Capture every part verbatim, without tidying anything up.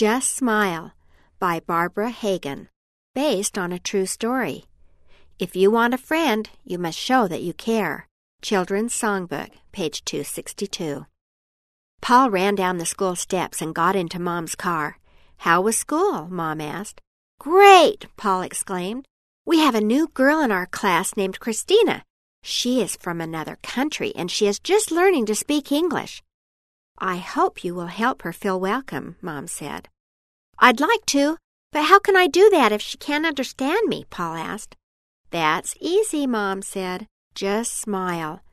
Just Smile by Barbara Hagan, based on a true story. If you want a friend, you must show that you care. Children's Songbook, page two sixty-two. Paul ran down the school steps and got into Mom's car. "How was school?" Mom asked. "Great!" Paul exclaimed. "We have a new girl in our class named Christina. She is from another country, and she is just learning to speak English." "I hope you will help her feel welcome," Mom said. "I'd like to, but how can I do that if she can't understand me?" Paul asked. "That's easy," Mom said. "Just smile."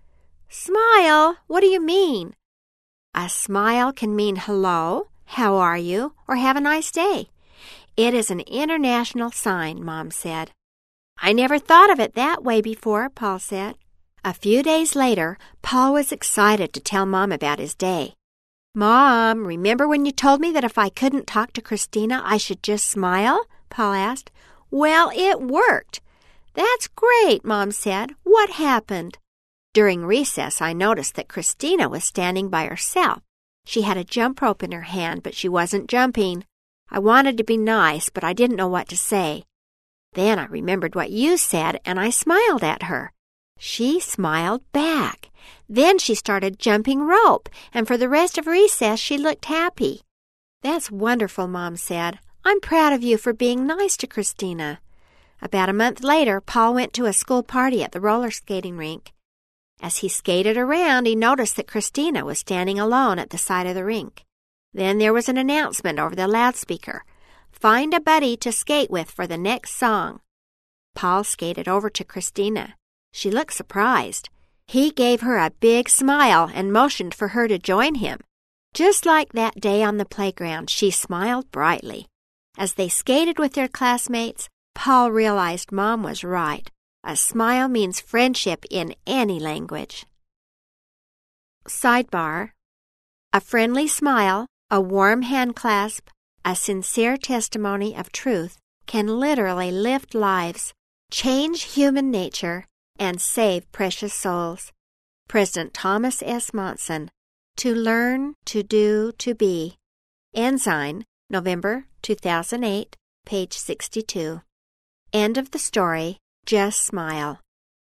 "Smile? What do you mean?" "A smile can mean hello, how are you, or have a nice day. It is an international sign," Mom said. "I never thought of it that way before," Paul said. A few days later, Paul was excited to tell Mom about his day. "Mom, remember when you told me that if I couldn't talk to Christina, I should just smile?" Paul asked. "Well, it worked." "That's great," Mom said. "What happened?" "During recess, I noticed that Christina was standing by herself. She had a jump rope in her hand, but she wasn't jumping. I wanted to be nice, but I didn't know what to say. Then I remembered what you said, and I smiled at her. She smiled back. Then she started jumping rope, and for the rest of recess, she looked happy." "That's wonderful," Mom said. "I'm proud of you for being nice to Christina." About a month later, Paul went to a school party at the roller skating rink. As he skated around, he noticed that Christina was standing alone at the side of the rink. Then there was an announcement over the loudspeaker. "Find a buddy to skate with for the next song." Paul skated over to Christina. She looked surprised. He gave her a big smile and motioned for her to join him. Just like that day on the playground, she smiled brightly. As they skated with their classmates, Paul realized Mom was right. A smile means friendship in any language. Sidebar: a friendly smile, a warm hand clasp, a sincere testimony of truth can literally lift lives, change human nature, and save precious souls. President Thomas S. Monson. To learn, to do, to be. Ensign, November two thousand eight, page sixty-two. End of the story. Just Smile.